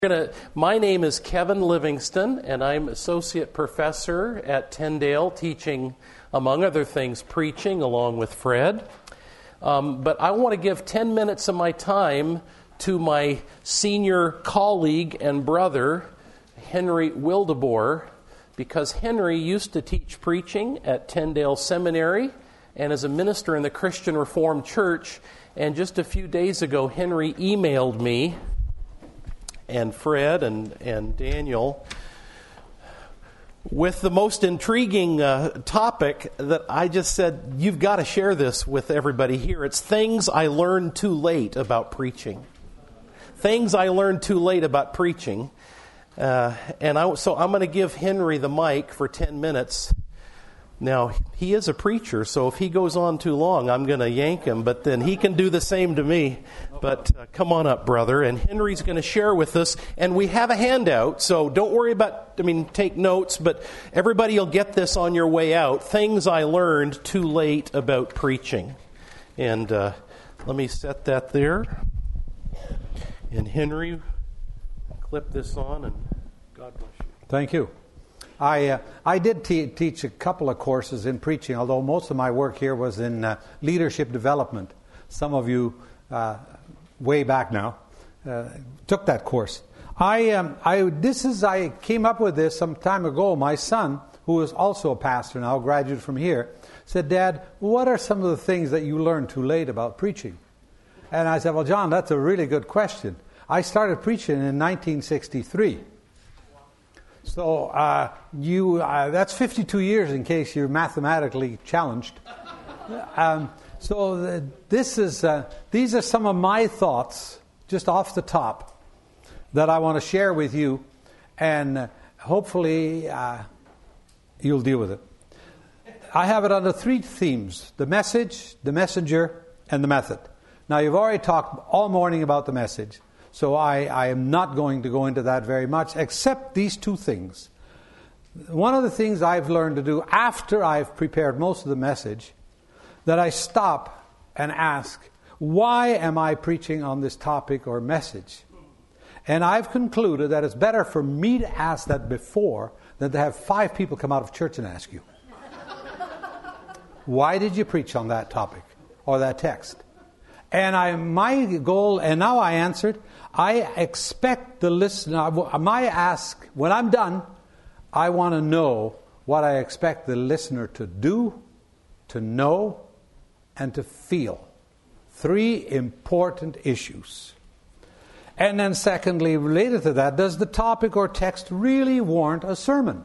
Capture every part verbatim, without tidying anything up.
Gonna, my name is Kevin Livingston, and I'm associate professor at Tyndale, teaching, among other things, preaching along with Fred. Um, but I want to give ten minutes of my time to my senior colleague and brother, Henry Wildeboer, because Henry used to teach preaching at Tyndale Seminary and is a minister in the Christian Reformed Church. And just a few days ago, Henry emailed me and Fred and, and Daniel with the most intriguing uh, topic that I just said, you've got to share this with everybody here. It's things I learned too late about preaching. Things I learned too late about preaching. Uh, and I, so I'm going to give Henry the mic for ten minutes. Now, he is a preacher, so if he goes on too long, I'm going to yank him, but then he can do the same to me. But uh, come on up, brother, and Henry's going to share with us. And we have a handout, so don't worry about, I mean, take notes, but everybody will get this on your way out. Things I learned too late about preaching. And uh, let me set that there. And Henry, clip this on, and God bless you. Thank you. I uh, I did te- teach a couple of courses in preaching, although most of my work here was in uh, leadership development. Some of you, uh, way back now, uh, took that course. I um, I this is I came up with this some time ago. My son, who is also a pastor now, graduated from here, said, "Dad, what are some of the things that you learned too late about preaching?" And I said, "Well, John, that's a really good question. I started preaching in nineteen sixty-three." So uh, you uh, that's fifty-two years in case you're mathematically challenged. Um, so the, this is uh, these are some of my thoughts, just off the top, that I want to share with you, and uh, hopefully uh, you'll deal with it. I have it under three themes: the message, the messenger, and the method. Now, you've already talked all morning about the message. So I, I am not going to go into that very much, except these two things. One of the things I've learned to do after I've prepared most of the message, that I stop and ask, why am I preaching on this topic or message? And I've concluded that it's better for me to ask that before than to have five people come out of church and ask you. Why did you preach on that topic or that text? And I, my goal, and now I answered, I expect the listener, my ask, when I'm done, I want to know what I expect the listener to do, to know, and to feel. Three important issues. And then secondly, related to that, does the topic or text really warrant a sermon?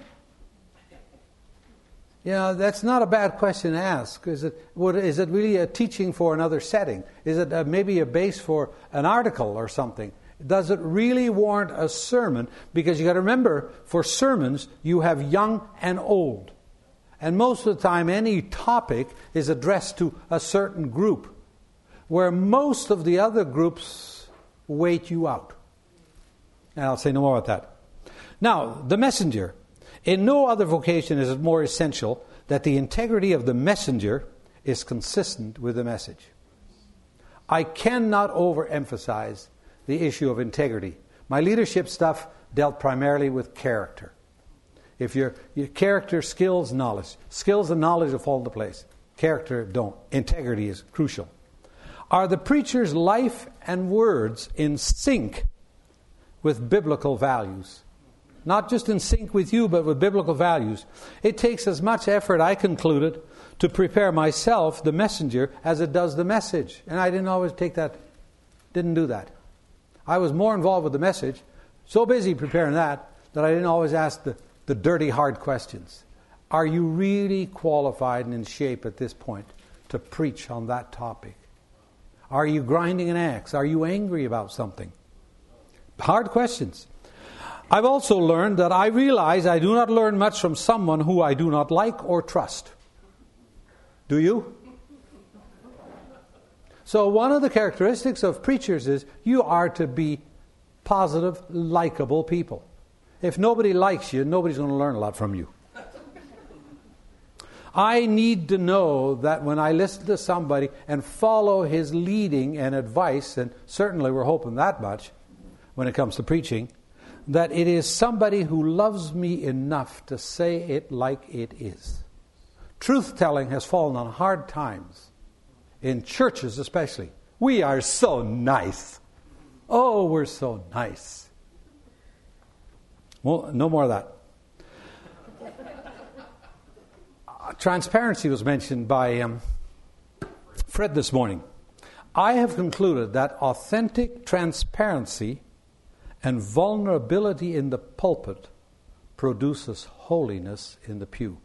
You know, that's not a bad question to ask. Is it, what, is it really a teaching for another setting? Is it a, maybe a base for an article or something? Does it really warrant a sermon? Because you got to remember, for sermons, you have young and old. And most of the time, any topic is addressed to a certain group, where most of the other groups wait you out. And I'll say no more about that. Now, the messenger. In no other vocation is it more essential that the integrity of the messenger is consistent with the message. I cannot overemphasize the issue of integrity. My leadership stuff dealt primarily with character. If your, your character, skills, knowledge. Skills and knowledge will fall into place. Character don't. Integrity is crucial. Are the preacher's life and words in sync with biblical values? Not just in sync with you, but with biblical values. It takes as much effort, I concluded, to prepare myself, the messenger, as it does the message. And I didn't always take that, didn't do that. I was more involved with the message, so busy preparing that, that I didn't always ask the, the dirty, hard questions. Are you really qualified and in shape at this point to preach on that topic? Are you grinding an axe? Are you angry about something? Hard questions. I've also learned that I realize I do not learn much from someone who I do not like or trust. Do you? So one of the characteristics of preachers is you are to be positive, likable people. If nobody likes you, nobody's going to learn a lot from you. I need to know that when I listen to somebody and follow his leading and advice, and certainly we're hoping that much when it comes to preaching, that it is somebody who loves me enough to say it like it is. Truth-telling has fallen on hard times, in churches especially. We are so nice. Oh, we're so nice. Well, no more of that. uh, transparency was mentioned by um, Fred this morning. I have concluded that authentic transparency and vulnerability in the pulpit produces holiness in the pew.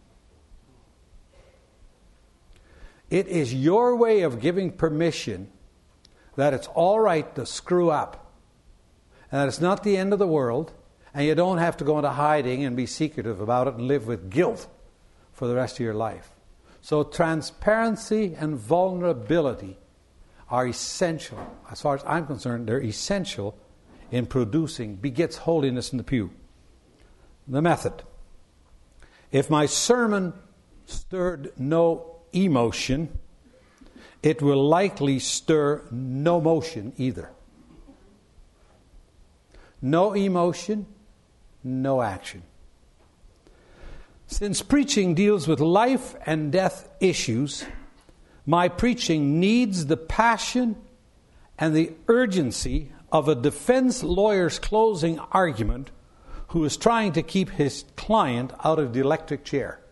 It is your way of giving permission that it's all right to screw up, and that it's not the end of the world, and you don't have to go into hiding and be secretive about it and live with guilt for the rest of your life. So transparency and vulnerability are essential. As far as I'm concerned, they're essential in producing, begets holiness in the pew. The method. If my sermon stirred no emotion, it will likely stir no motion either. No emotion, no action. Since preaching deals with life and death issues, my preaching needs the passion and the urgency of a defense lawyer's closing argument who is trying to keep his client out of the electric chair.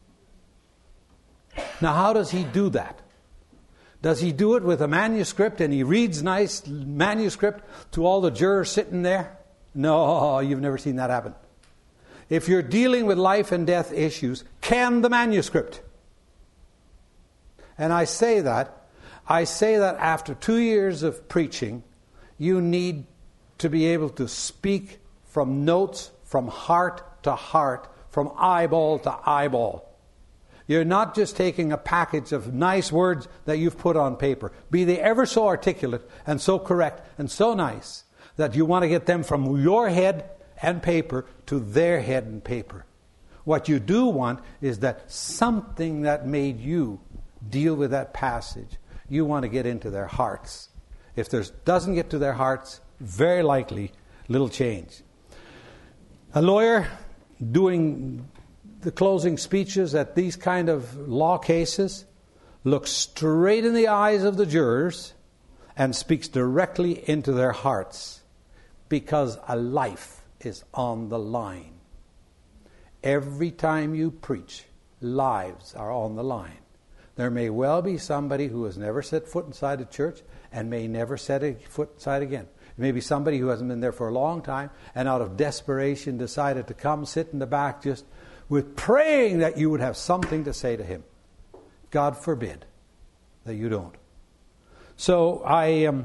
Now, how does he do that? Does he do it with a manuscript and he reads nice manuscript to all the jurors sitting there? No, you've never seen that happen. If you're dealing with life and death issues, can the manuscript. And I say that, I say that after two years of preaching, you need to be able to speak from notes, from heart to heart, from eyeball to eyeball. You're not just taking a package of nice words that you've put on paper. Be they ever so articulate and so correct and so nice that you want to get them from your head and paper to their head and paper. What you do want is that something that made you deal with that passage, you want to get into their hearts. If there doesn't get to their hearts, very likely little change. A lawyer doing the closing speeches at these kind of law cases looks straight in the eyes of the jurors and speaks directly into their hearts, because a life is on the line. Every time you preach, lives are on the line. There may well be somebody who has never set foot inside a church and may never set a foot inside again. It may be somebody who hasn't been there for a long time and out of desperation decided to come sit in the back just with praying that you would have something to say to him. God forbid that you don't. So I, um,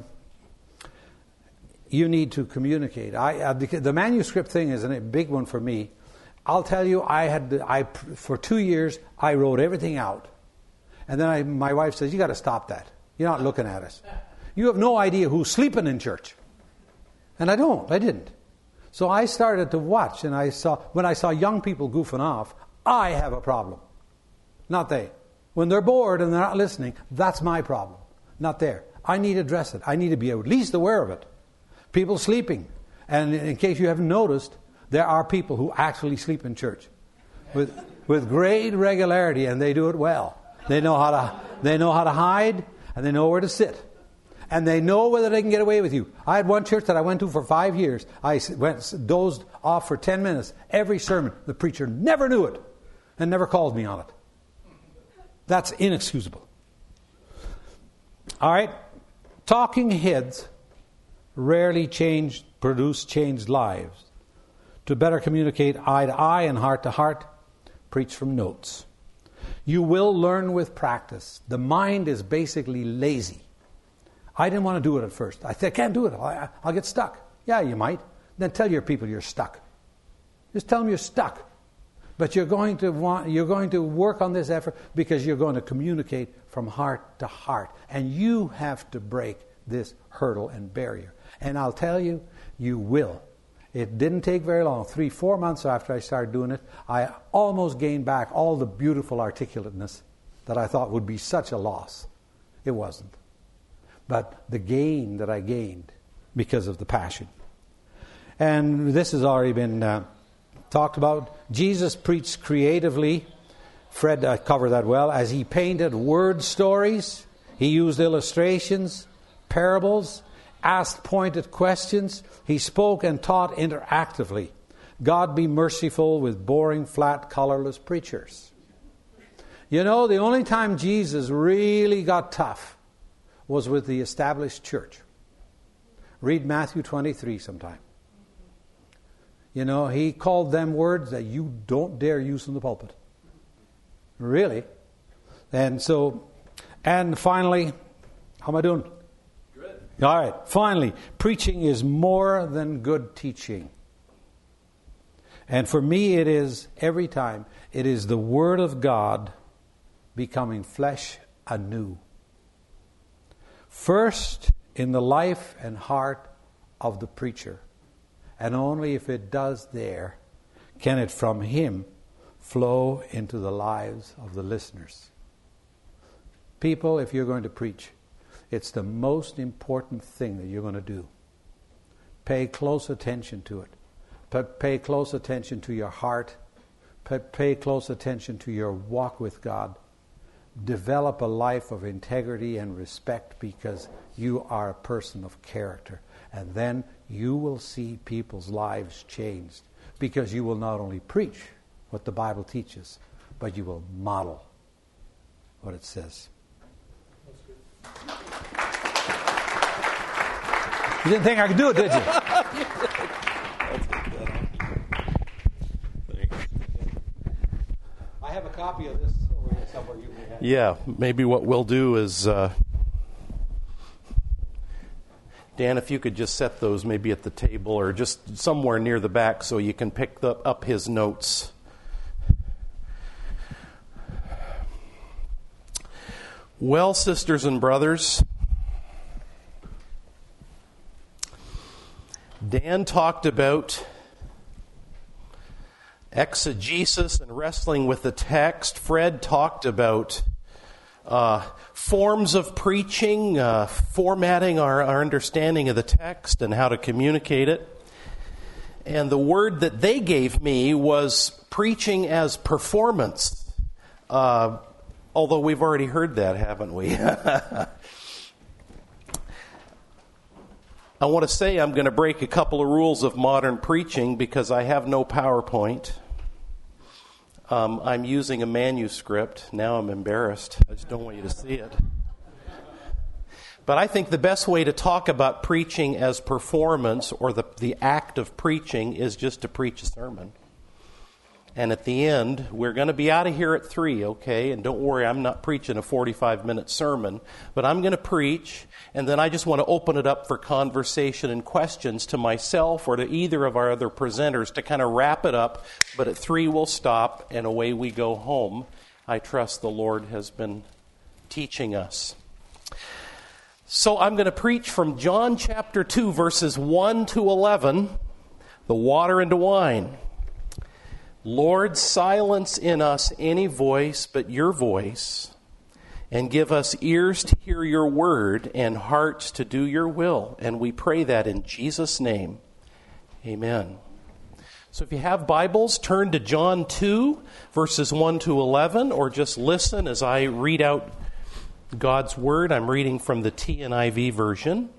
you need to communicate. I, uh, the, the manuscript thing is a big one for me. I'll tell you, I had, I for two years I wrote everything out, and then I, my wife says, "You got to stop that. You're not looking at us. You have no idea who's sleeping in church." And I don't. I didn't. So I started to watch, and I saw when I saw young people goofing off, I have a problem, not they. When they're bored and they're not listening, that's my problem, not there. I need to address it. I need to be at least aware of it. People sleeping, and in case you haven't noticed, there are people who actually sleep in church with with great regularity, and they do it well. They know how to they know how to hide, and they know where to sit. And they know whether they can get away with you. I had one church that I went to for five years. I went dozed off for ten minutes. Every sermon, the preacher never knew it and never called me on it. That's inexcusable. All right. Talking heads rarely change, produce changed lives. To better communicate eye to eye and heart to heart, preach from notes. You will learn with practice. The mind is basically lazy. I didn't want to do it at first. I said, I can't do it. I'll, I'll get stuck. Yeah, you might. Then tell your people you're stuck. Just tell them you're stuck. But you're going to want, you're going to work on this effort because you're going to communicate from heart to heart. And you have to break this hurdle and barrier. And I'll tell you, you will. It didn't take very long. Three, four months after I started doing it, I almost gained back all the beautiful articulateness that I thought would be such a loss. It wasn't. But the gain that I gained because of the passion. And this has already been uh, talked about. Jesus preached creatively. Fred uh, covered that well. As he painted word stories, he used illustrations, parables, asked pointed questions. He spoke and taught interactively. God be merciful with boring, flat, colorless preachers. You know, the only time Jesus really got tough was with the established church. Read Matthew twenty-three sometime. You know, he called them words that you don't dare use in the pulpit. Really. And so, and finally, how am I doing? Good. All right. Finally, preaching is more than good teaching. And for me, it is, every time, it is the Word of God becoming flesh anew. First, in the life and heart of the preacher. And only if it does there, can it from him flow into the lives of the listeners. People, if you're going to preach, it's the most important thing that you're going to do. Pay close attention to it. Pay close attention to your heart. Pay close attention to your walk with God. Develop a life of integrity and respect because you are a person of character. And then you will see people's lives changed because you will not only preach what the Bible teaches, but you will model what it says. You didn't think I could do it, did you? I have a copy of this over here somewhere. You may have. Yeah, maybe what we'll do is, uh, Dan, if you could just set those maybe at the table or just somewhere near the back so you can pick the, up his notes. Well, sisters and brothers, Dan talked about exegesis and wrestling with the text. Fred talked about uh, forms of preaching, uh, formatting our, our understanding of the text and how to communicate it. And the word that they gave me was preaching as performance. Uh, although we've already heard that, haven't we? I want to say I'm going to break a couple of rules of modern preaching because I have no PowerPoint. Um, I'm using a manuscript. Now I'm embarrassed. I just don't want you to see it. But I think the best way to talk about preaching as performance or the, the act of preaching is just to preach a sermon. And at the end, we're going to be out of here at three, okay? And don't worry, I'm not preaching a forty-five minute sermon. But I'm going to preach, and then I just want to open it up for conversation and questions to myself or to either of our other presenters to kind of wrap it up. But at three, we'll stop, and away we go home. I trust the Lord has been teaching us. So I'm going to preach from John chapter two, verses one to eleven, the water into wine. Lord, silence in us any voice but your voice, and give us ears to hear your word and hearts to do your will. And we pray that in Jesus' name. Amen. So if you have Bibles, turn to John two, verses one to eleven, or just listen as I read out God's word. I'm reading from the T N I V version.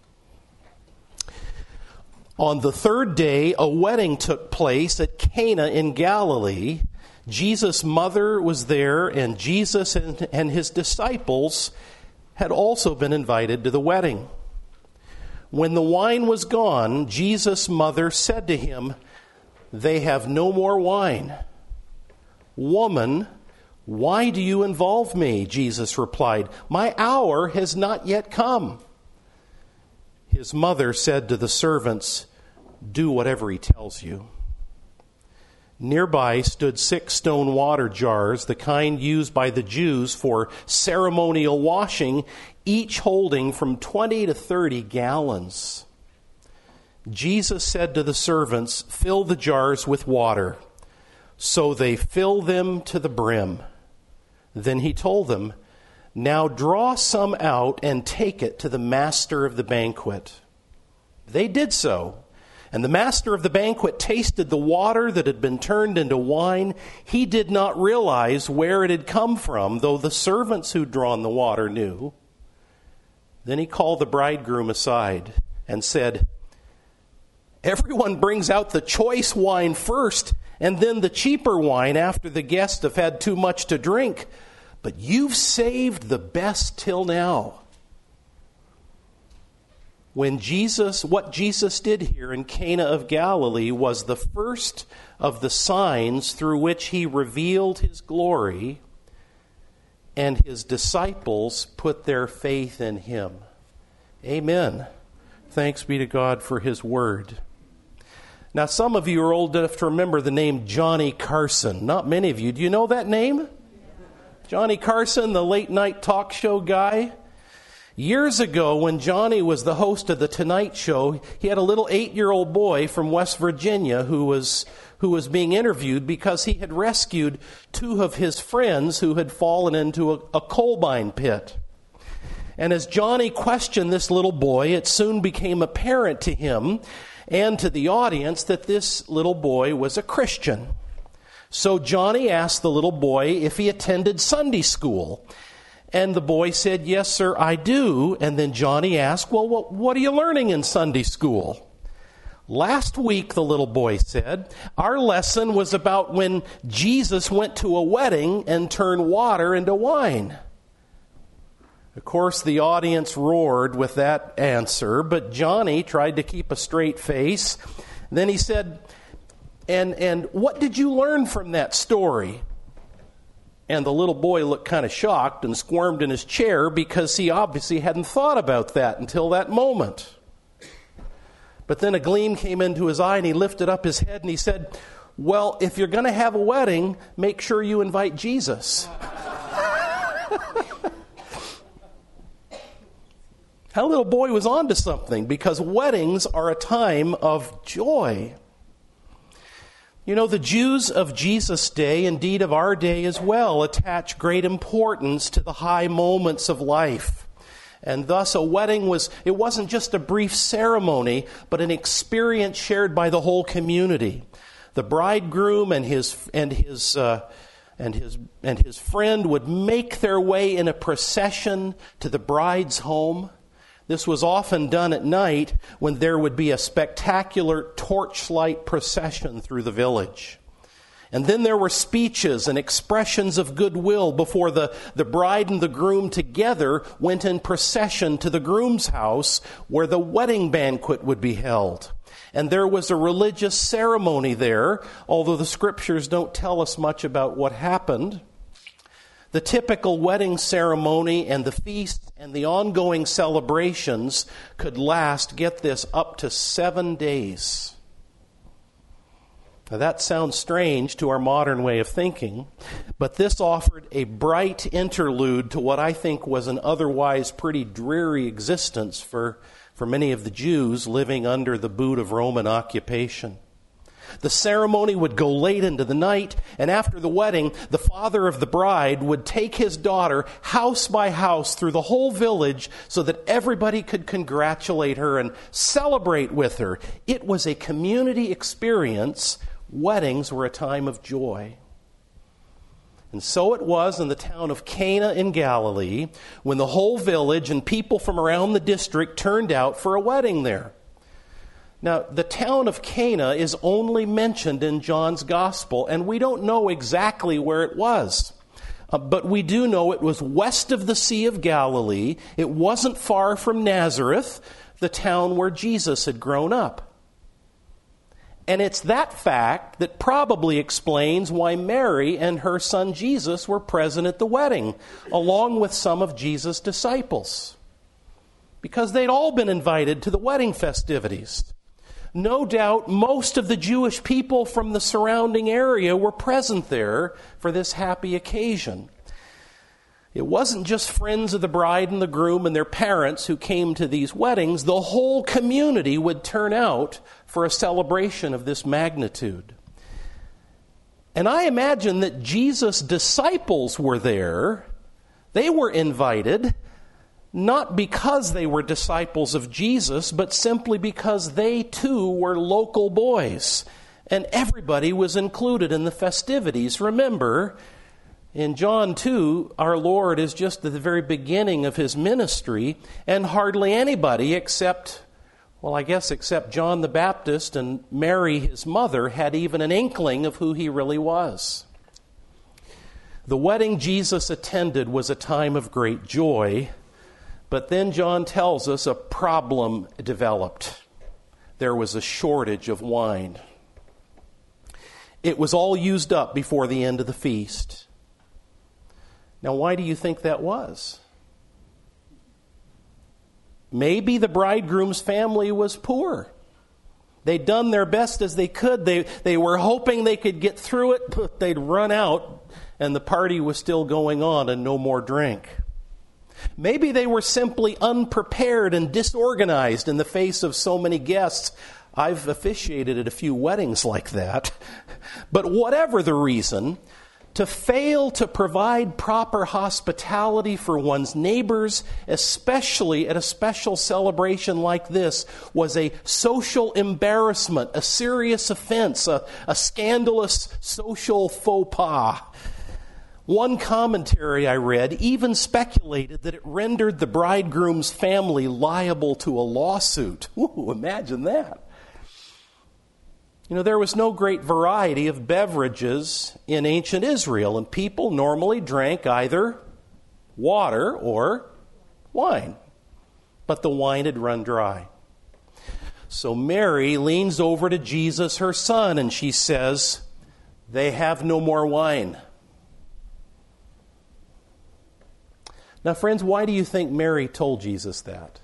On the third day, a wedding took place at Cana in Galilee. Jesus' mother was there, and Jesus and, and his disciples had also been invited to the wedding. When the wine was gone, Jesus' mother said to him, "They have no more wine." "Woman, why do you involve me?" Jesus replied. "My hour has not yet come." His mother said to the servants, "Do whatever he tells you." Nearby stood six stone water jars, the kind used by the Jews for ceremonial washing, each holding from twenty to thirty gallons. Jesus said to the servants, "Fill the jars with water." So they filled them to the brim. Then he told them, "Now draw some out and take it to the master of the banquet." They did so. And the master of the banquet tasted the water that had been turned into wine. He did not realize where it had come from, though the servants who'd drawn the water knew. Then he called the bridegroom aside and said, "Everyone brings out the choice wine first, and then the cheaper wine after the guests have had too much to drink. But you've saved the best till now." When Jesus, what Jesus did here in Cana of Galilee was the first of the signs through which he revealed his glory, and his disciples put their faith in him. Amen. Thanks be to God for his word. Now, some of you are old enough to remember the name Johnny Carson. Not many of you. Do you know that name? Johnny Carson, the late night talk show guy. Years ago, when Johnny was the host of The Tonight Show, he had a little eight-year-old boy from West Virginia who was who was being interviewed because he had rescued two of his friends who had fallen into a, a coal mine pit. And as Johnny questioned this little boy, it soon became apparent to him and to the audience that this little boy was a Christian. So Johnny asked the little boy if he attended Sunday school. And the boy said, "Yes, sir, I do." And then Johnny asked, "Well, what, what are you learning in Sunday school?" "Last week," the little boy said, "our lesson was about when Jesus went to a wedding and turned water into wine." Of course, the audience roared with that answer, but Johnny tried to keep a straight face. Then he said, and, and what did you learn from that story?" And the little boy looked kind of shocked and squirmed in his chair because he obviously hadn't thought about that until that moment. But then a gleam came into his eye and he lifted up his head and he said, "Well, if you're going to have a wedding, make sure you invite Jesus." That little boy was onto something, because weddings are a time of joy. You know, the Jews of Jesus' day, indeed of our day as well, attach great importance to the high moments of life. And thus a wedding was, it wasn't just a brief ceremony, but an experience shared by the whole community. The bridegroom and his and his uh, and his and his friend would make their way in a procession to the bride's home. This was often done at night when there would be a spectacular torchlight procession through the village. And then there were speeches and expressions of goodwill before the, the bride and the groom together went in procession to the groom's house where the wedding banquet would be held. And there was a religious ceremony there, although the scriptures don't tell us much about what happened. The typical wedding ceremony and the feast and the ongoing celebrations could last, get this, up to seven days. Now that sounds strange to our modern way of thinking, but this offered a bright interlude to what I think was an otherwise pretty dreary existence for, for many of the Jews living under the boot of Roman occupation. The ceremony would go late into the night, and after the wedding, the father of the bride would take his daughter house by house through the whole village so that everybody could congratulate her and celebrate with her. It was a community experience. Weddings were a time of joy. And so it was in the town of Cana in Galilee when the whole village and people from around the district turned out for a wedding there. Now, the town of Cana is only mentioned in John's Gospel, and we don't know exactly where it was. Uh, but we do know it was west of the Sea of Galilee. It wasn't far from Nazareth, the town where Jesus had grown up. And it's that fact that probably explains why Mary and her son Jesus were present at the wedding, along with some of Jesus' disciples. Because they'd all been invited to the wedding festivities. No doubt most of the Jewish people from the surrounding area were present there for this happy occasion. It wasn't just friends of the bride and the groom and their parents who came to these weddings. The whole community would turn out for a celebration of this magnitude. And I imagine that Jesus' disciples were there. They were invited. not because they were disciples of Jesus, but simply because they too were local boys. And everybody was included in the festivities. Remember, in John two, our Lord is just at the very beginning of his ministry, and hardly anybody except, well, I guess except John the Baptist and Mary, his mother, had even an inkling of who he really was. The wedding Jesus attended was a time of great joy, but then John tells us a problem developed. There was a shortage of wine. It was all used up before the end of the feast. Now, why do you think that was? Maybe the bridegroom's family was poor. They'd done their best as they could. They, they were hoping they could get through it, but they'd run out, and the party was still going on and no more drink. Maybe they were simply unprepared and disorganized in the face of so many guests. I've officiated at a few weddings like that. But whatever the reason, to fail to provide proper hospitality for one's neighbors, especially at a special celebration like this, was a social embarrassment, a serious offense, a, a scandalous social faux pas. One commentary I read even speculated that it rendered the bridegroom's family liable to a lawsuit. Ooh, imagine that. You know, there was no great variety of beverages in ancient Israel, and people normally drank either water or wine. But the wine had run dry. So Mary leans over to Jesus, her son, and she says, "They have no more wine." Now, friends, why do you think Mary told Jesus that?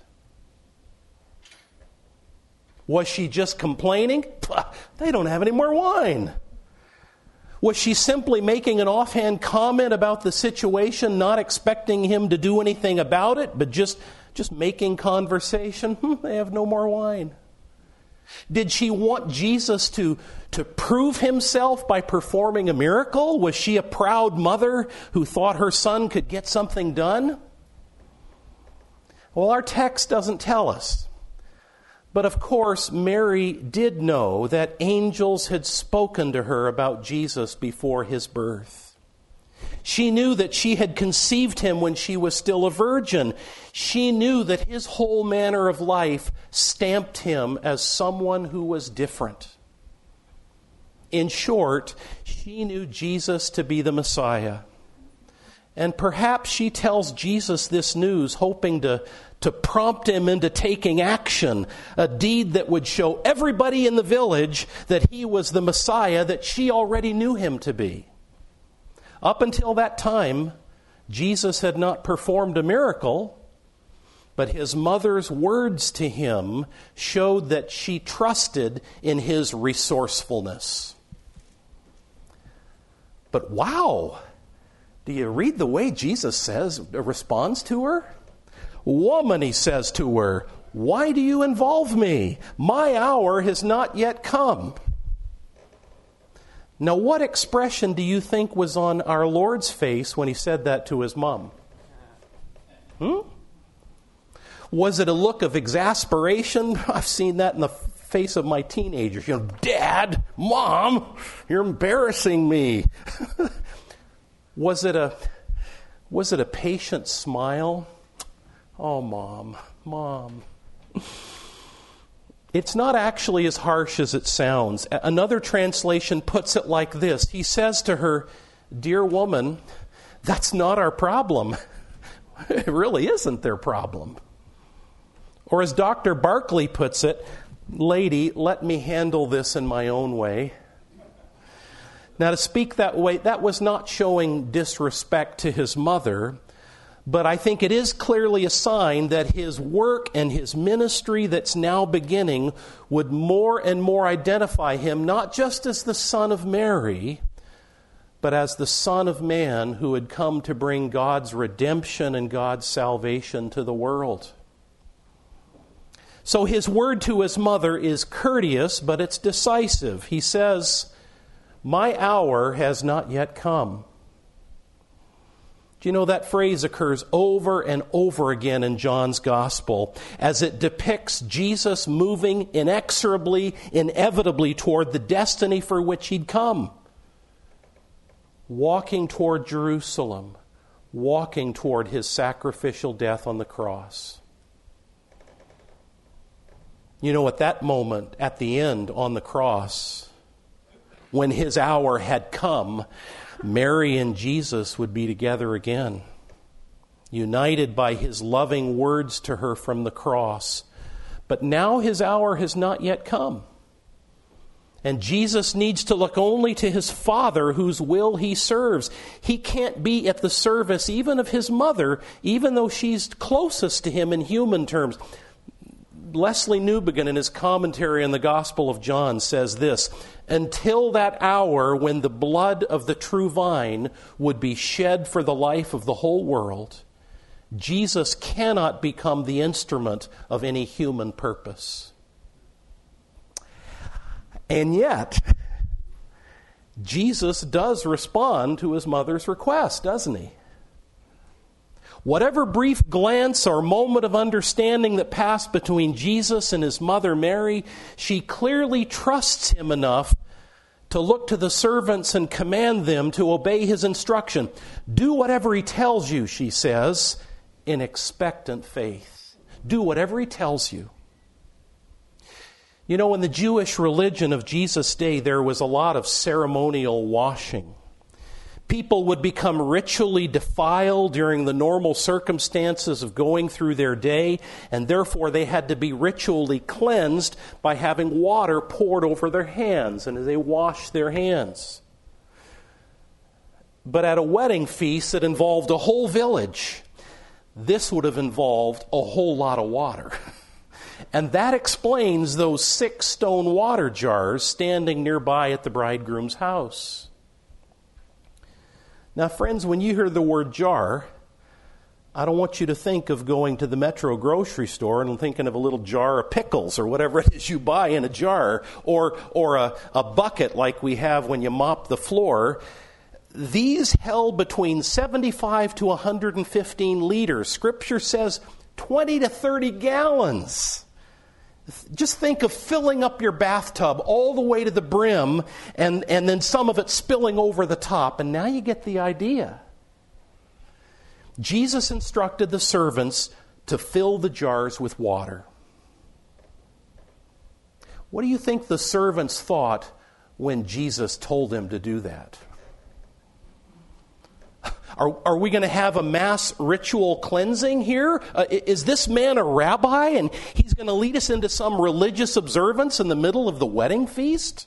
Was she just complaining? They don't have any more wine. Was she simply making an offhand comment about the situation, not expecting him to do anything about it, but just, just making conversation? Hmm, they have no more wine. Did she want Jesus to, to prove himself by performing a miracle? Was she a proud mother who thought her son could get something done? Well, our text doesn't tell us. But of course, Mary did know that angels had spoken to her about Jesus before his birth. She knew that she had conceived him when she was still a virgin. She knew that his whole manner of life stamped him as someone who was different. In short, she knew Jesus to be the Messiah. And perhaps she tells Jesus this news, hoping to, to prompt him into taking action, a deed that would show everybody in the village that he was the Messiah that she already knew him to be. Up until that time, Jesus had not performed a miracle, but his mother's words to him showed that she trusted in his resourcefulness. But wow! Do you read the way Jesus says, responds to her? "Woman," he says to her, "why do you involve me? My hour has not yet come." Now, what expression do you think was on our Lord's face when he said that to his mom? Hmm? Was it a look of exasperation? I've seen that in the face of my teenagers. You know, "Dad, Mom, you're embarrassing me." Was it a was it a patient smile? "Oh, Mom, Mom." It's not actually as harsh as it sounds. Another translation puts it like this. He says to her, "Dear woman, that's not our problem." It really isn't their problem. Or as Doctor Barclay puts it, "Lady, let me handle this in my own way." Now, to speak that way, that was not showing disrespect to his mother, but I think it is clearly a sign that his work and his ministry that's now beginning would more and more identify him not just as the Son of Mary, but as the Son of Man who had come to bring God's redemption and God's salvation to the world. So his word to his mother is courteous, but it's decisive. He says, "My hour has not yet come." Do you know that phrase occurs over and over again in John's Gospel as it depicts Jesus moving inexorably, inevitably toward the destiny for which he'd come. Walking toward Jerusalem, walking toward his sacrificial death on the cross. You know, at that moment, at the end on the cross, when his hour had come, Mary and Jesus would be together again, united by his loving words to her from the cross. But now his hour has not yet come. And Jesus needs to look only to his Father, whose will he serves. He can't be at the service even of his mother, even though she's closest to him in human terms. Lesslie Newbigin, in his commentary on the Gospel of John, says this: until that hour when the blood of the true vine would be shed for the life of the whole world, Jesus cannot become the instrument of any human purpose. And yet, Jesus does respond to his mother's request, doesn't he? Whatever brief glance or moment of understanding that passed between Jesus and his mother Mary, she clearly trusts him enough to look to the servants and command them to obey his instruction. Do whatever he tells you, she says, in expectant faith. Do whatever he tells you. You know, in the Jewish religion of Jesus' day, there was a lot of ceremonial washing. People would become ritually defiled during the normal circumstances of going through their day, and therefore they had to be ritually cleansed by having water poured over their hands, and they washed their hands. But at a wedding feast that involved a whole village, this would have involved a whole lot of water. And that explains those six stone water jars standing nearby at the bridegroom's house. Now, friends, when you hear the word jar, I don't want you to think of going to the Metro grocery store and thinking of a little jar of pickles or whatever it is you buy in a jar, or, or a, a bucket like we have when you mop the floor. These held between seventy-five to one hundred fifteen liters. Scripture says twenty to thirty gallons. Just think of filling up your bathtub all the way to the brim and, and then some of it spilling over the top. And now you get the idea. Jesus instructed the servants to fill the jars with water. What do you think the servants thought when Jesus told them to do that? Are, are we going to have a mass ritual cleansing here? Uh, is this man a rabbi and he's going to lead us into some religious observance in the middle of the wedding feast?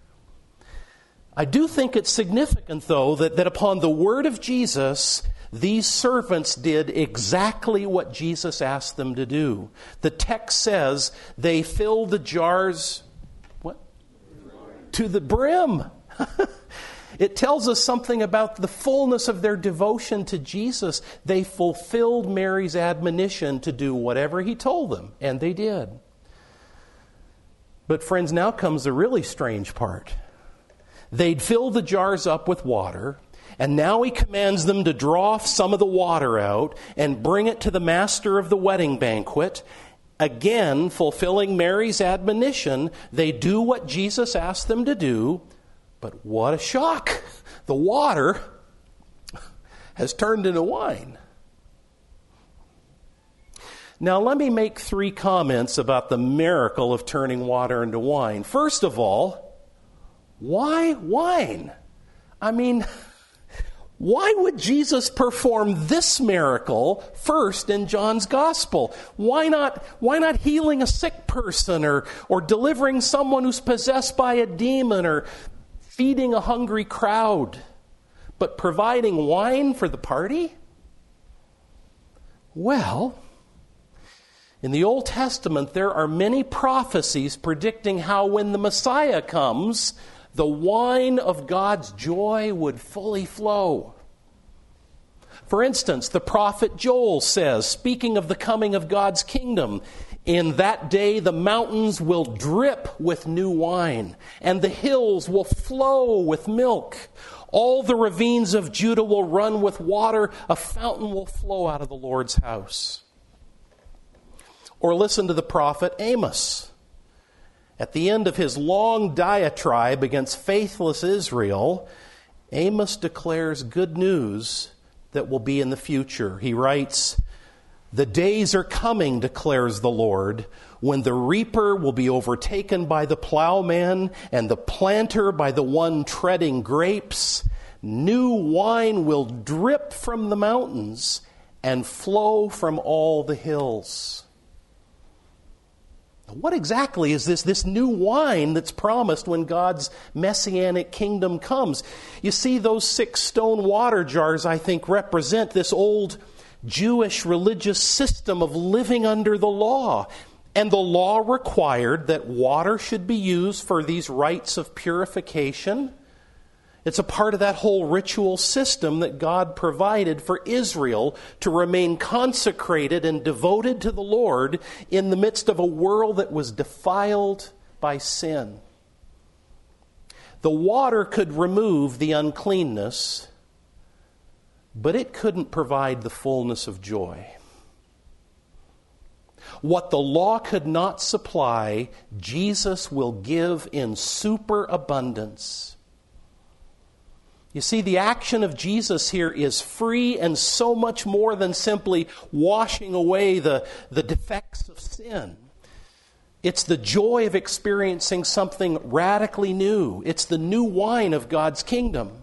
I do think it's significant, though, that, that upon the word of Jesus, these servants did exactly what Jesus asked them to do. The text says they filled the jars, what? To the brim. It tells us something about the fullness of their devotion to Jesus. They fulfilled Mary's admonition to do whatever he told them, and they did. But friends, now comes the really strange part. They'd filled the jars up with water, and now he commands them to draw some of the water out and bring it to the master of the wedding banquet. Again, fulfilling Mary's admonition, they do what Jesus asked them to do. But what a shock! The water has turned into wine. Now let me make three comments about the miracle of turning water into wine. First of all, why wine? I mean, why would Jesus perform this miracle first in John's Gospel? Why not, why not healing a sick person or, or delivering someone who's possessed by a demon or feeding a hungry crowd, but providing wine for the party? Well, in the Old Testament, there are many prophecies predicting how when the Messiah comes, the wine of God's joy would fully flow. For instance, the prophet Joel says, speaking of the coming of God's kingdom, In that day the mountains will drip with new wine, and the hills will flow with milk. All the ravines of Judah will run with water. A fountain will flow out of the Lord's house. Or listen to the prophet Amos. At the end of his long diatribe against faithless Israel, Amos declares good news that will be in the future. He writes, "The days are coming, declares the Lord, when the reaper will be overtaken by the plowman and the planter by the one treading grapes. New wine will drip from the mountains and flow from all the hills." What exactly is this, this new wine that's promised when God's messianic kingdom comes? You see, those six stone water jars, I think, represent this old Jewish religious system of living under the law. And the law required that water should be used for these rites of purification. It's a part of that whole ritual system that God provided for Israel to remain consecrated and devoted to the Lord in the midst of a world that was defiled by sin. The water could remove the uncleanness, but it couldn't provide the fullness of joy. What the law could not supply, Jesus will give in superabundance. You see, the action of Jesus here is free and so much more than simply washing away the, the defects of sin. It's the joy of experiencing something radically new. It's the new wine of God's kingdom.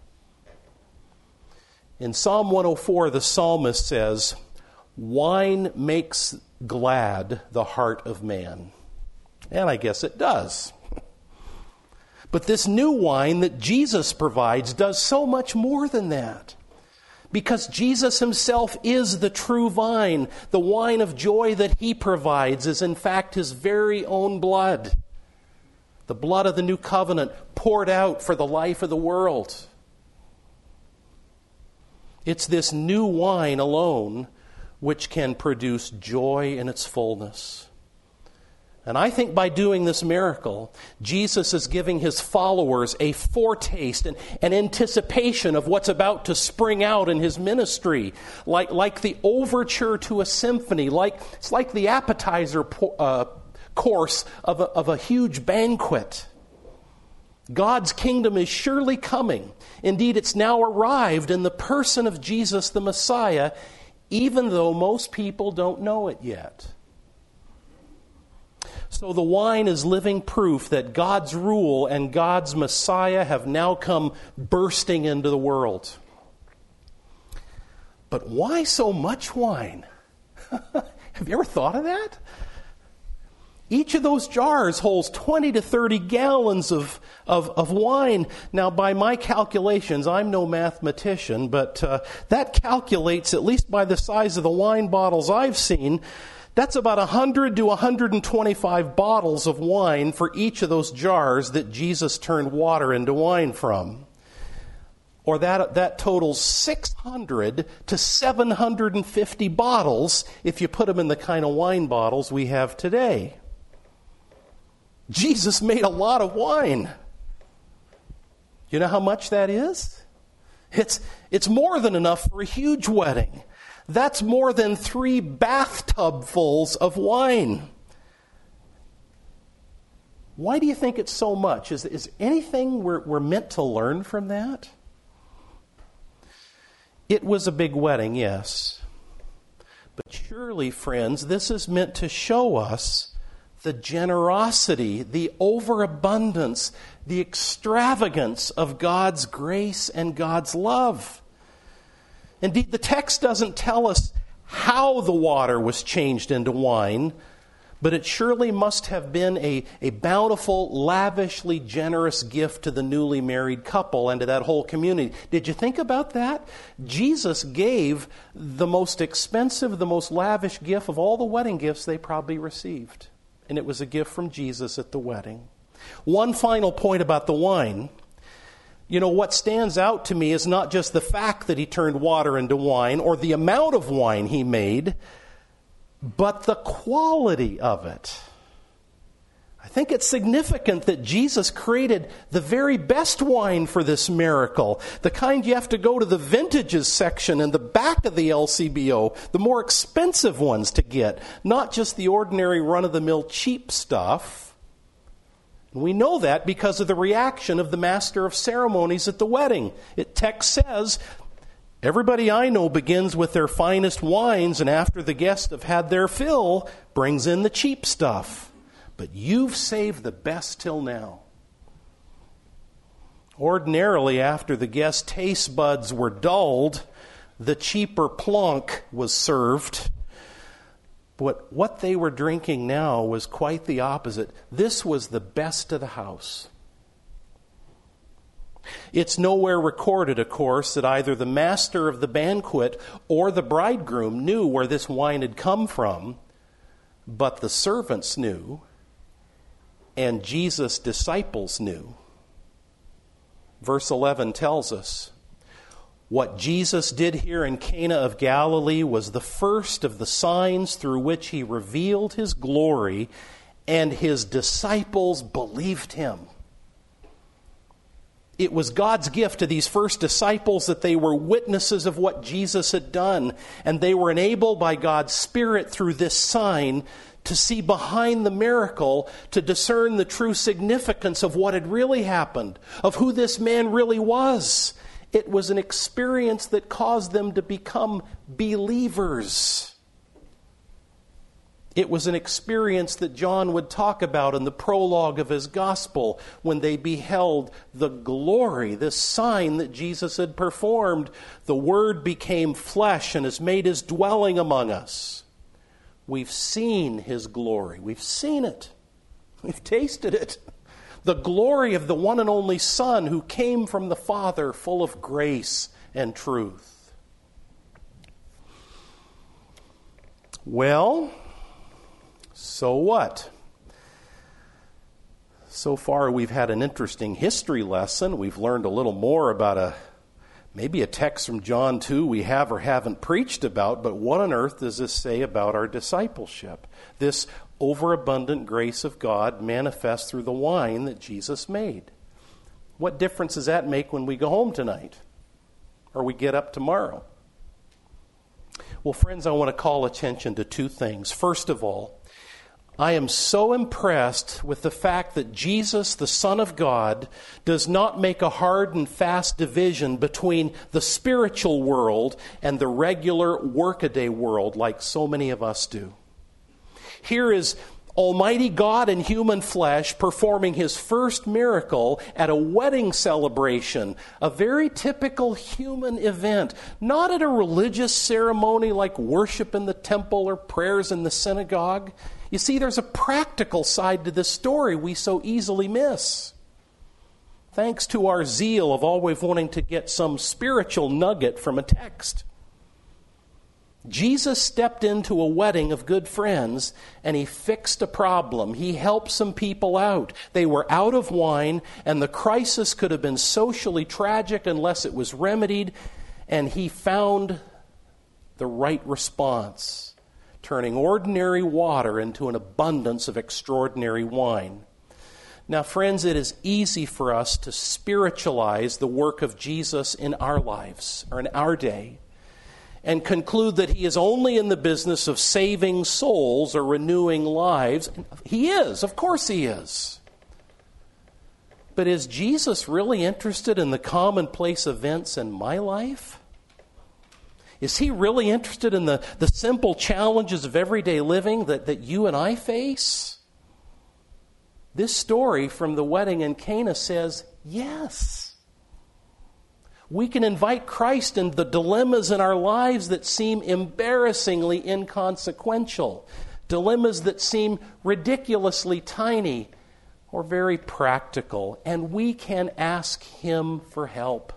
In Psalm one oh four, the psalmist says, "Wine makes glad the heart of man." And I guess it does. But this new wine that Jesus provides does so much more than that. Because Jesus himself is the true vine. The wine of joy that he provides is in fact his very own blood. The blood of the new covenant poured out for the life of the world. It's this new wine alone which can produce joy in its fullness. And I think by doing this miracle, Jesus is giving his followers a foretaste and an anticipation of what's about to spring out in his ministry. Like, like the overture to a symphony, like it's like the appetizer po- uh, course of a, of a huge banquet. God's kingdom is surely coming. Indeed, it's now arrived in the person of Jesus the Messiah, even though most people don't know it yet. So the wine is living proof that God's rule and God's Messiah have now come bursting into the world. But why so much wine? Have you ever thought of that? Each of those jars holds twenty to thirty gallons of, of, of wine. Now, by my calculations, I'm no mathematician, but uh, that calculates, at least by the size of the wine bottles I've seen, that's about one hundred to one hundred twenty-five bottles of wine for each of those jars that Jesus turned water into wine from. Or that, that totals six hundred to seven hundred fifty bottles if you put them in the kind of wine bottles we have today. Jesus made a lot of wine. You know how much that is? It's, it's more than enough for a huge wedding. That's more than three bathtubfuls of wine. Why do you think it's so much? Is, is anything we're, we're meant to learn from that? It was a big wedding, yes. But surely, friends, this is meant to show us the generosity, the overabundance, the extravagance of God's grace and God's love. Indeed, the text doesn't tell us how the water was changed into wine, but it surely must have been a, a bountiful, lavishly generous gift to the newly married couple and to that whole community. Did you think about that? Jesus gave the most expensive, the most lavish gift of all the wedding gifts they probably received. And it was a gift from Jesus at the wedding. One final point about the wine. You know, what stands out to me is not just the fact that he turned water into wine or the amount of wine he made, but the quality of it. I think it's significant that Jesus created the very best wine for this miracle, the kind you have to go to the vintages section in the back of the L C B O, the more expensive ones to get, not just the ordinary run-of-the-mill cheap stuff. We know that because of the reaction of the master of ceremonies at the wedding. It text says, everybody I know begins with their finest wines, and after the guests have had their fill, brings in the cheap stuff. But you've saved the best till now. Ordinarily, after the guests' taste buds were dulled, the cheaper plonk was served. But what they were drinking now was quite the opposite. This was the best of the house. It's nowhere recorded, of course, that either the master of the banquet or the bridegroom knew where this wine had come from, but the servants knew, and Jesus' disciples knew. Verse eleven tells us, what Jesus did here in Cana of Galilee was the first of the signs through which he revealed his glory, and his disciples believed him. It was God's gift to these first disciples that they were witnesses of what Jesus had done, and they were enabled by God's Spirit through this sign to see behind the miracle, to discern the true significance of what had really happened, of who this man really was. It was an experience that caused them to become believers. It was an experience that John would talk about in the prologue of his gospel when they beheld the glory, this sign that Jesus had performed. The Word became flesh and has made his dwelling among us. We've seen his glory. We've seen it. We've tasted it. The glory of the one and only Son who came from the Father, full of grace and truth. Well, so what? So far we've had an interesting history lesson. We've learned a little more about a maybe a text from John two we have or haven't preached about, but what on earth does this say about our discipleship? This overabundant grace of God manifest through the wine that Jesus made. What difference does that make when we go home tonight? Or we get up tomorrow? Well, friends, I want to call attention to two things. First of all, I am so impressed with the fact that Jesus, the Son of God, does not make a hard and fast division between the spiritual world and the regular workaday world like so many of us do. Here is Almighty God in human flesh performing his first miracle at a wedding celebration, a very typical human event, not at a religious ceremony like worship in the temple or prayers in the synagogue. You see, there's a practical side to this story we so easily miss. Thanks to our zeal of always wanting to get some spiritual nugget from a text. Jesus stepped into a wedding of good friends and he fixed a problem. He helped some people out. They were out of wine and the crisis could have been socially tragic unless it was remedied, and he found the right response, turning ordinary water into an abundance of extraordinary wine. Now, friends, it is easy for us to spiritualize the work of Jesus in our lives or in our day and conclude that he is only in the business of saving souls or renewing lives. He is, of course he is. But is Jesus really interested in the commonplace events in my life? Is he really interested in the, the simple challenges of everyday living that, that you and I face? This story from the wedding in Cana says yes. We can invite Christ into the dilemmas in our lives that seem embarrassingly inconsequential, dilemmas that seem ridiculously tiny or very practical, and we can ask him for help.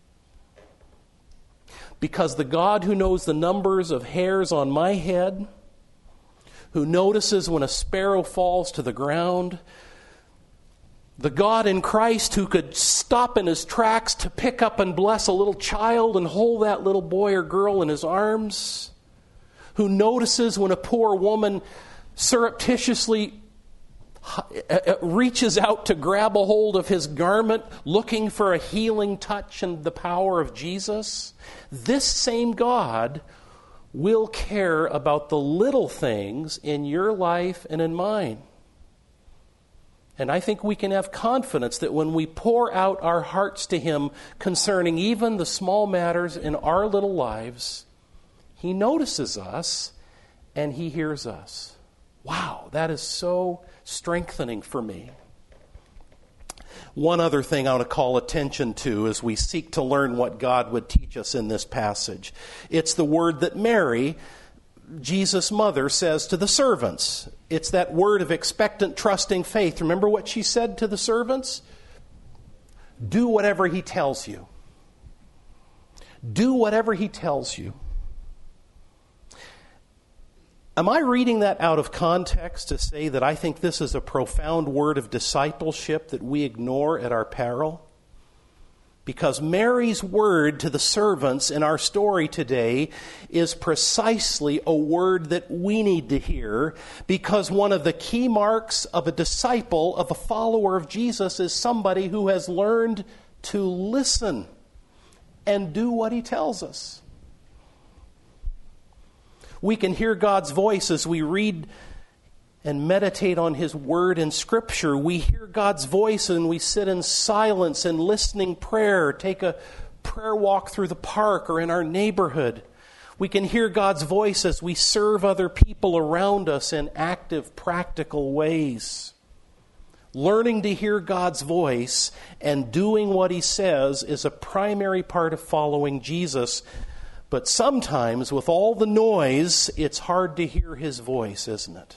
Because the God who knows the numbers of hairs on my head, who notices when a sparrow falls to the ground, the God in Christ who could stop in his tracks to pick up and bless a little child and hold that little boy or girl in his arms, who notices when a poor woman surreptitiously reaches out to grab a hold of his garment, looking for a healing touch and the power of Jesus. This same God will care about the little things in your life and in mine. And I think we can have confidence that when we pour out our hearts to Him concerning even the small matters in our little lives, He notices us and He hears us. Wow, that is so strengthening for me. One other thing I want to call attention to as we seek to learn what God would teach us in this passage. It's the word that Mary, Jesus' mother, says to the servants. It's that word of expectant, trusting faith. Remember what she said to the servants? Do whatever He tells you. Do whatever He tells you. Am I reading that out of context to say that I think this is a profound word of discipleship that we ignore at our peril? Because Mary's word to the servants in our story today is precisely a word that we need to hear, because one of the key marks of a disciple, of a follower of Jesus, is somebody who has learned to listen and do what He tells us. We can hear God's voice as we read and meditate on His Word in Scripture. We hear God's voice and we sit in silence and listening prayer, take a prayer walk through the park or in our neighborhood. We can hear God's voice as we serve other people around us in active, practical ways. Learning to hear God's voice and doing what He says is a primary part of following Jesus. But sometimes, with all the noise, it's hard to hear His voice, isn't it?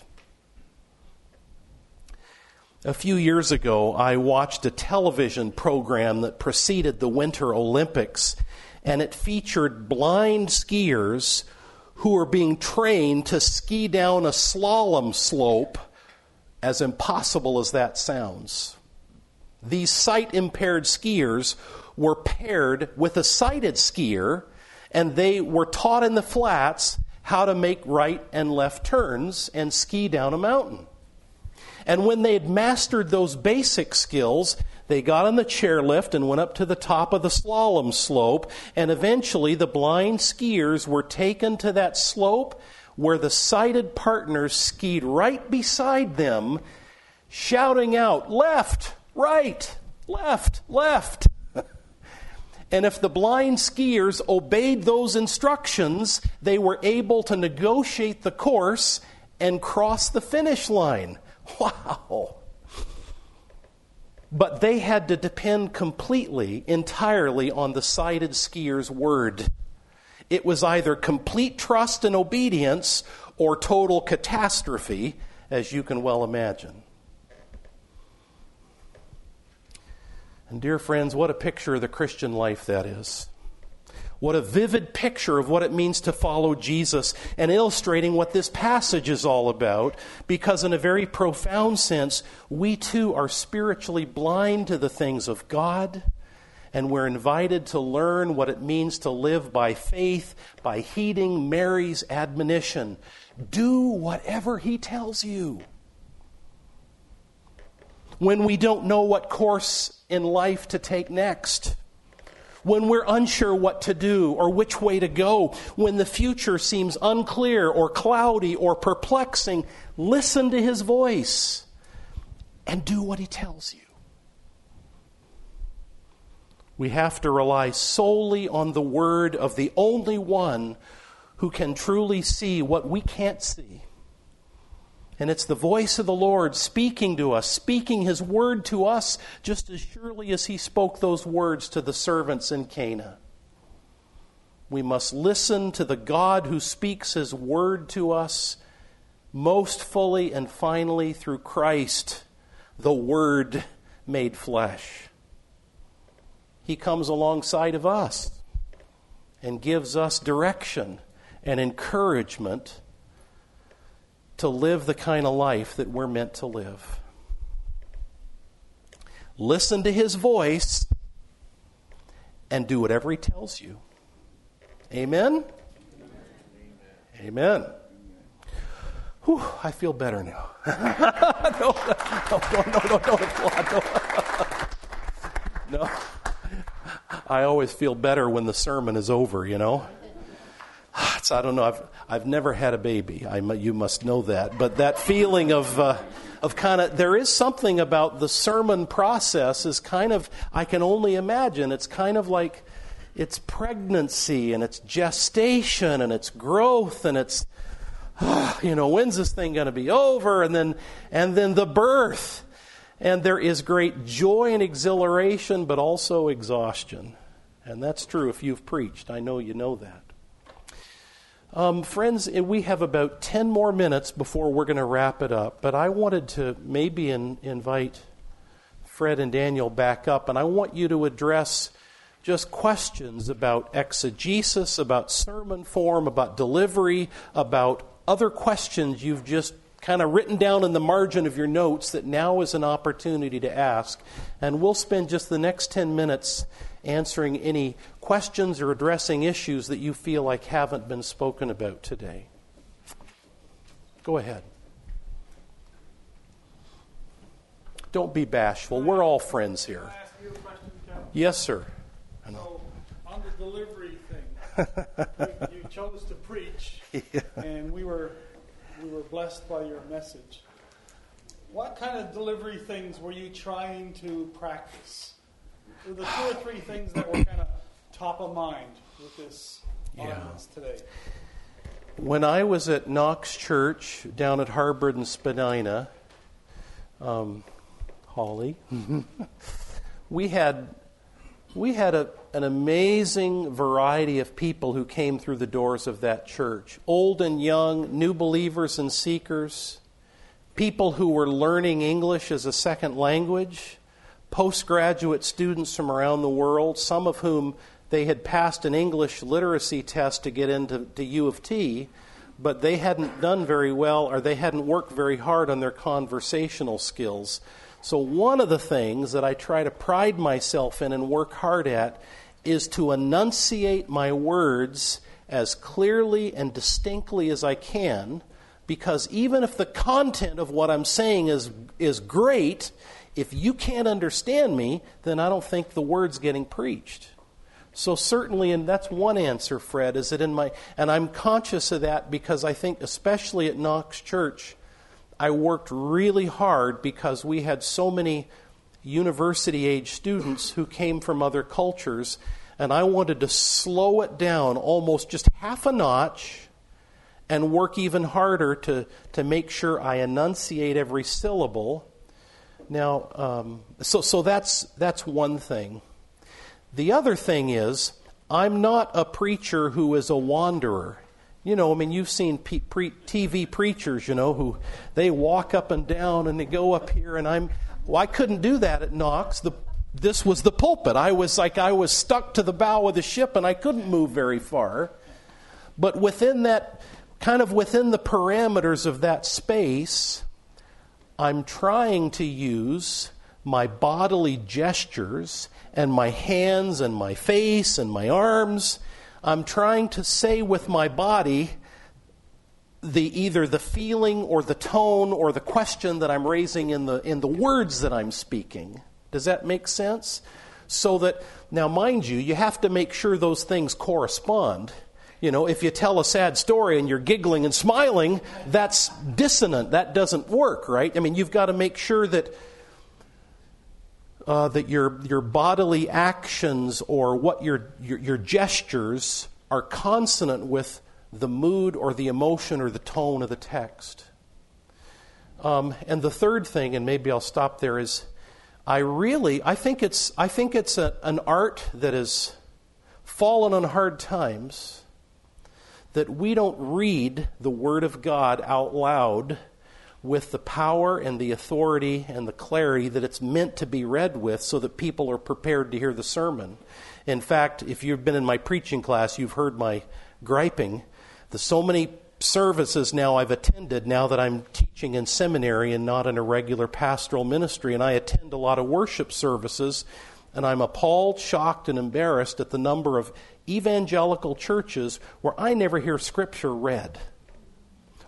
A few years ago, I watched a television program that preceded the Winter Olympics, and it featured blind skiers who were being trained to ski down a slalom slope, as impossible as that sounds. These sight-impaired skiers were paired with a sighted skier, and they were taught in the flats how to make right and left turns and ski down a mountain. And when they had mastered those basic skills, they got on the chairlift and went up to the top of the slalom slope, and eventually the blind skiers were taken to that slope where the sighted partners skied right beside them, shouting out, "Left, right, left, left." And if the blind skiers obeyed those instructions, they were able to negotiate the course and cross the finish line. Wow! But they had to depend completely, entirely on the sighted skier's word. It was either complete trust and obedience or total catastrophe, as you can well imagine. And dear friends, what a picture of the Christian life that is. What a vivid picture of what it means to follow Jesus, and illustrating what this passage is all about, because in a very profound sense, we too are spiritually blind to the things of God, and we're invited to learn what it means to live by faith, by heeding Mary's admonition. Do whatever He tells you. When we don't know what course in life to take next, when we're unsure what to do or which way to go, when the future seems unclear or cloudy or perplexing, listen to His voice and do what He tells you. We have to rely solely on the word of the only one who can truly see what we can't see. And it's the voice of the Lord speaking to us, speaking His word to us, just as surely as He spoke those words to the servants in Cana. We must listen to the God who speaks His word to us most fully and finally through Christ, the Word made flesh. He comes alongside of us and gives us direction and encouragement to live the kind of life that we're meant to live. Listen to His voice and do whatever He tells you. Amen? Amen. Amen. Whew, I feel better now. no, no, no, no, no, no, no. No. I always feel better when the sermon is over, you know. It's, I don't know. I've I've never had a baby. I you must know that. But that feeling of uh, of kind of there is something about the sermon process is kind of I can only imagine. It's kind of like it's pregnancy and it's gestation and it's growth and it's you know, when's this thing going to be over? And then and then the birth. And there is great joy and exhilaration, but also exhaustion. And that's true if you've preached. I know you know that. Um, friends, we have about ten more minutes before we're going to wrap it up. But I wanted to maybe in, invite Fred and Daniel back up. And I want you to address just questions about exegesis, about sermon form, about delivery, about other questions you've just kind of written down in the margin of your notes that now is an opportunity to ask. And we'll spend just the next ten minutes answering any questions or addressing issues that you feel like haven't been spoken about today. Go ahead. Don't be bashful. We're all friends here. Can I ask you a question, Kevin? Yes, sir. So, on the delivery thing, you, you chose to preach, Yeah. and we were we were blessed by your message. What kind of delivery things were you trying to practice? Were the two or three things that were kind of top of mind with this audience Yeah. today? When I was at Knox Church down at Harvard and Spadina, um, Holly, we had we had a, an amazing variety of people who came through the doors of that church. Old and young, new believers and seekers, people who were learning English as a second language, postgraduate students from around the world, some of whom they had passed an English literacy test to get into to U of T, but they hadn't done very well or they hadn't worked very hard on their conversational skills. So one of the things that I try to pride myself in and work hard at is to enunciate my words as clearly and distinctly as I can, because even if the content of what I'm saying is is great, if you can't understand me, then I don't think the word's getting preached. So certainly, and that's one answer, Fred, is that in my, and I'm conscious of that because I think especially at Knox Church, I worked really hard because we had so many university-age students who came from other cultures, and I wanted to slow it down almost just half a notch and work even harder to, to make sure I enunciate every syllable. Now, um, so so that's that's one thing. The other thing is, I'm not a preacher who is a wanderer. You know, I mean, you've seen P- pre- T V preachers, you know, who they walk up and down and they go up here, and I'm, well, I couldn't do that at Knox. The, this was the pulpit. I was like, I was stuck to the bow of the ship and I couldn't move very far. But within that, kind of within the parameters of that space, I'm trying to use my bodily gestures and my hands and my face and my arms. I'm trying to say with my body the either the feeling or the tone or the question that I'm raising in the in the words that I'm speaking. Does that make sense? So that, now mind you, you have to make sure those things correspond. You know, if you tell a sad story and you're giggling and smiling, that's dissonant. That doesn't work, right? I mean, you've got to make sure that uh, that your your bodily actions or what your, your your gestures are consonant with the mood or the emotion or the tone of the text. Um, and the third thing, and maybe I'll stop there, is I really I think it's I think it's a, an art that has fallen on hard times, that we don't read the Word of God out loud with the power and the authority and the clarity that it's meant to be read with so that people are prepared to hear the sermon. In fact, if you've been in my preaching class, you've heard my griping. There's so many services now I've attended now that I'm teaching in seminary and not in a regular pastoral ministry, and I attend a lot of worship services, and I'm appalled, shocked, and embarrassed at the number of evangelical churches where I never hear Scripture read.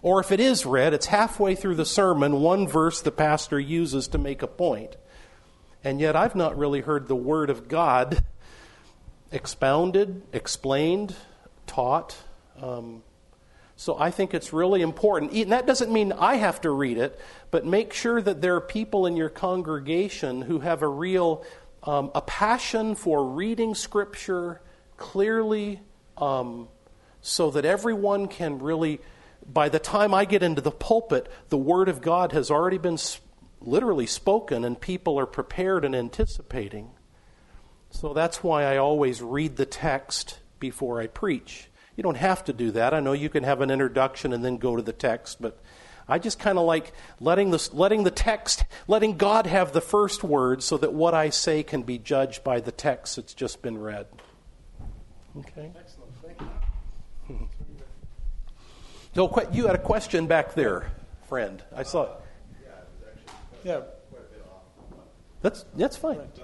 Or if it is read, it's halfway through the sermon, one verse the pastor uses to make a point. And yet I've not really heard the Word of God expounded, explained, taught. Um, so I think it's really important. And that doesn't mean I have to read it, but make sure that there are people in your congregation who have a real, um, a passion for reading Scripture clearly, um, so that everyone can really, by the time I get into the pulpit, the Word of God has already been literally spoken and people are prepared and anticipating. So that's why I always read the text before I preach. You don't have to do that. I know you can have an introduction and then go to the text, but I just kind of like letting the, letting the text, letting God have the first word so that what I say can be judged by the text that's just been read. Okay? Excellent. Thank you. So you had a question back there, friend. I saw it. Yeah. That's, that's fine. Right.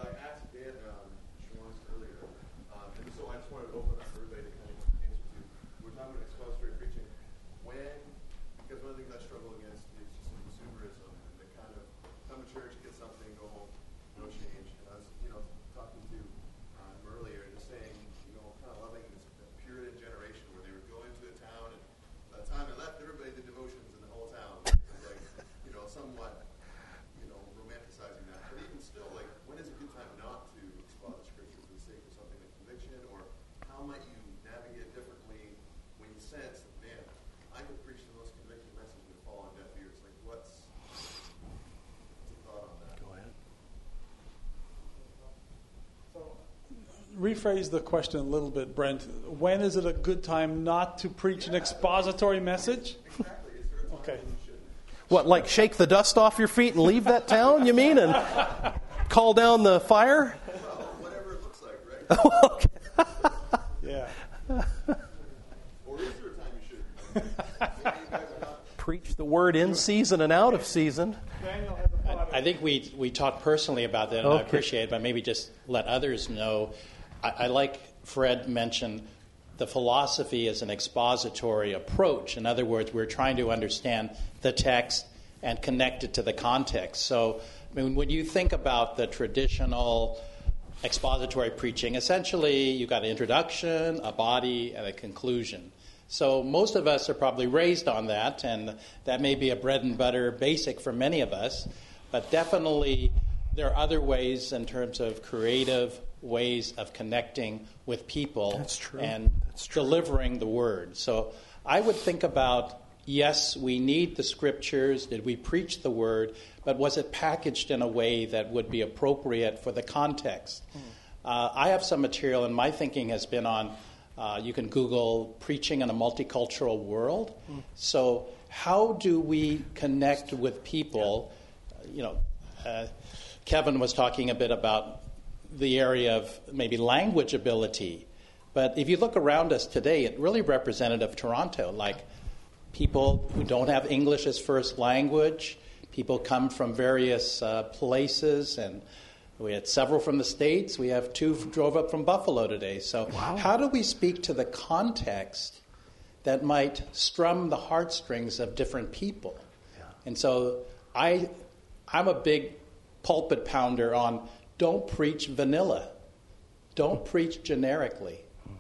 Rephrase the question a little bit, Brent. When is it a good time not to preach an expository message? Exactly. Is there a time Okay. when you should? What, like shake the dust off your feet and leave that town, you mean, and call down the fire? Well, whatever it looks like, right? Okay. Yeah. Or is there a time you should? Maybe you guys are not. Preach the word in season and out of season. Daniel has a thought. I think we we talked personally about that, and Okay. I appreciate it, but maybe just let others know. I, I like Fred mentioned the philosophy as an expository approach. In other words, we're trying to understand the text and connect it to the context. So, I mean, when you think about the traditional expository preaching, essentially you've got an introduction, a body, and a conclusion. So most of us are probably raised on that, and that may be a bread and butter basic for many of us, but definitely there are other ways in terms of creative ways of connecting with people. That's true. And That's true. delivering the word. So I would think about, yes, we need the scriptures. Did we preach the word? But was it packaged in a way that would be appropriate for the context? Mm. Uh, I have some material, and my thinking has been on, uh, you can Google preaching in a multicultural world. Mm. So how do we connect with people? Yeah. You know, uh, Kevin was talking a bit about the area of maybe language ability. But if you look around us today, it's really representative of Toronto, like people who don't have English as first language, people come from various uh, places, and we had several from the States. We have two who drove up from Buffalo today. So Wow. How do we speak to the context that might strum the heartstrings of different people? Yeah. And so I, I'm a big pulpit pounder on don't preach vanilla. Don't preach generically.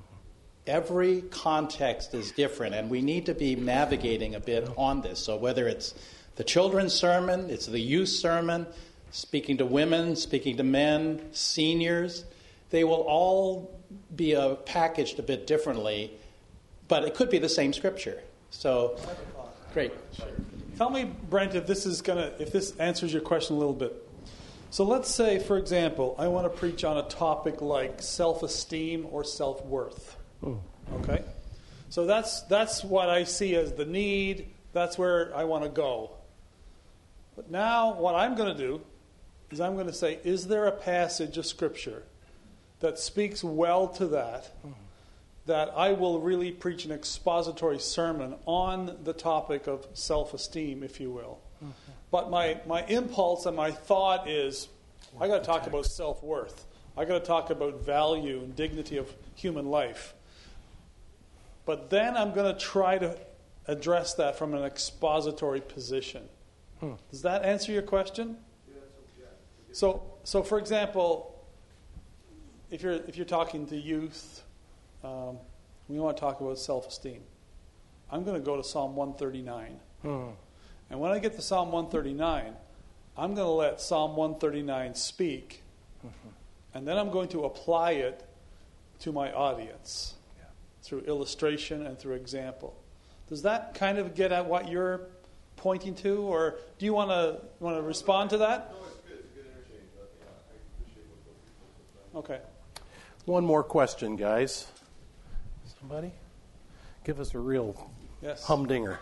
Every context is different, and we need to be navigating a bit on this. So whether it's the children's sermon, it's the youth sermon, speaking to women, speaking to men, seniors, they will all be uh, packaged a bit differently, but it could be the same scripture. So, great. Tell me, Brent, if this is gonna, if this answers your question a little bit. So let's say, for example, I want to preach on a topic like self-esteem or self-worth. Oh. Okay? So that's that's what I see as the need. That's where I want to go. But now what I'm going to do is I'm going to say, is there a passage of Scripture that speaks well to that, that I will really preach an expository sermon on the topic of self-esteem, if you will. Okay. But my, my impulse and my thought is, I got to talk about self-worth. I got to talk about value and dignity of human life. But then I'm going to try to address that from an expository position. Hmm. Does that answer your question? So, so for example, if you're if you're talking to youth, um, we want to talk about self-esteem. I'm going to go to Psalm one thirty-nine, hmm. and when I get to Psalm one thirty-nine, I'm going to let Psalm one thirty-nine speak, mm-hmm. and then I'm going to apply it to my audience yeah. through illustration and through example. Does that kind of get at what you're pointing to, or do you want to want to respond to that? No, it's good. It's a good interchange. Uh, yeah, I appreciate what both people have Okay. One more question, guys. Somebody? Give us a real yes. humdinger.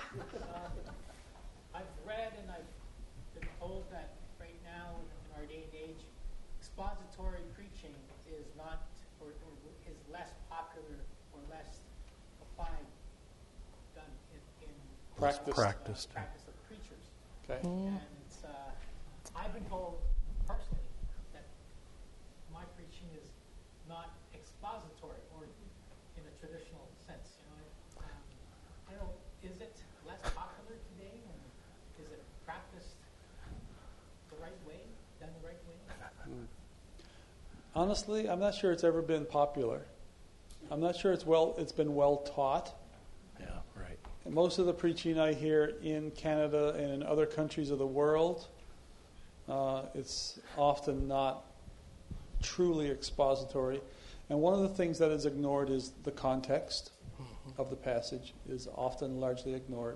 Uh, I've read and I've been told that right now in our day and age, expository preaching is not, or, or is less popular or less applied, done in, in practice. Practiced. Uh, practice of preachers. Okay. And it's, uh, I've been told personally that my preaching is not expository or in a traditional sense. You know, um, I don't know. Is it less popular today, and is it practiced the right way, done the right way? Honestly, I'm not sure it's ever been popular. I'm not sure it's well. It's been well taught. Yeah, right. And most of the preaching I hear in Canada and in other countries of the world, uh, it's often not truly expository. And one of the things that is ignored is the context mm-hmm. of the passage is often largely ignored.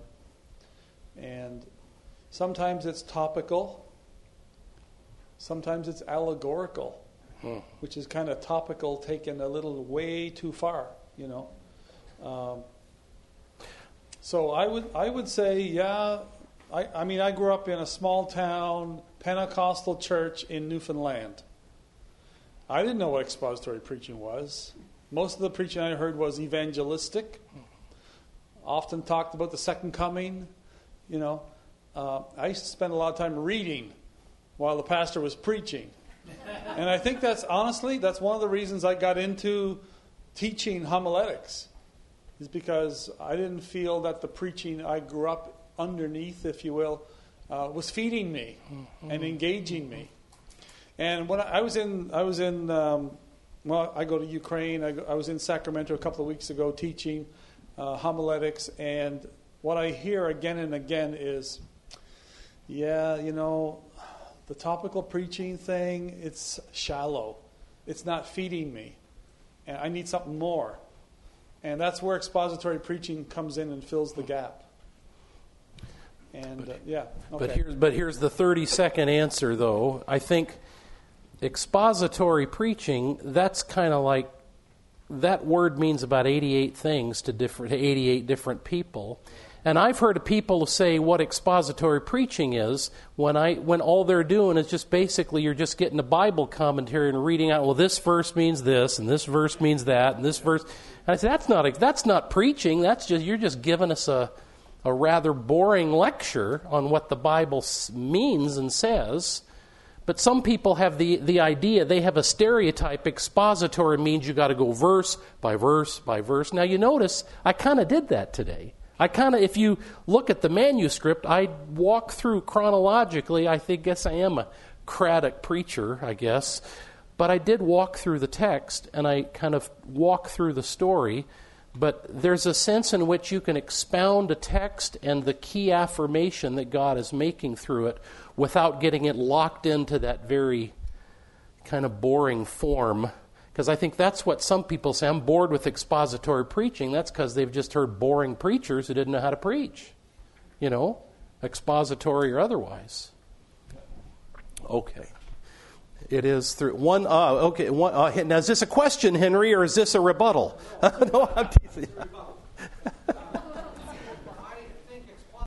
And sometimes it's topical. Sometimes it's allegorical, mm. which is kind of topical taken a little way too far, you know. Um, so I would I would say, yeah, I, I mean, I grew up in a small town Pentecostal church in Newfoundland. I didn't know what expository preaching was. Most of the preaching I heard was evangelistic. Often talked about the second coming. You know, uh, I used to spend a lot of time reading while the pastor was preaching. And I think that's, honestly, that's one of the reasons I got into teaching homiletics, is because I didn't feel that the preaching I grew up underneath, if you will, uh, was feeding me mm-hmm. and engaging me. And when I was in, I was in, um, well, I go to Ukraine. I, go, I was in Sacramento a couple of weeks ago teaching uh, homiletics, and what I hear again and again is, yeah, you know, the topical preaching thing, it's shallow. It's not feeding me, and I need something more. And that's where expository preaching comes in and fills the gap. And uh, yeah, okay. But here's but here's the thirty-second answer, though. I think expository preaching, that's kind of like, that word means about eighty-eight things to different eighty-eight different people. And I've heard of people say what expository preaching is when I when all they're doing is just basically you're just getting a Bible commentary and reading out, well, this verse means this, and this verse means that, and this verse. And I say, that's not that's not preaching. That's just you're just giving us a a rather boring lecture on what the Bible means and says. But some people have the, the idea, they have a stereotype. Expository means you got to go verse by verse by verse. Now you notice, I kind of did that today. I kind of, if you look at the manuscript, I walk through chronologically. I think, guess I am a Craddock preacher, I guess. But I did walk through the text, and I kind of walk through the story. But there's a sense in which you can expound a text and the key affirmation that God is making through it without getting it locked into that very kind of boring form. Because I think that's what some people say. I'm bored with expository preaching. That's because they've just heard boring preachers who didn't know how to preach. You know, expository or otherwise. Okay. It is through one. Uh, okay. One, uh, now, is this a question, Henry, or is this a rebuttal? No, I'm teasing.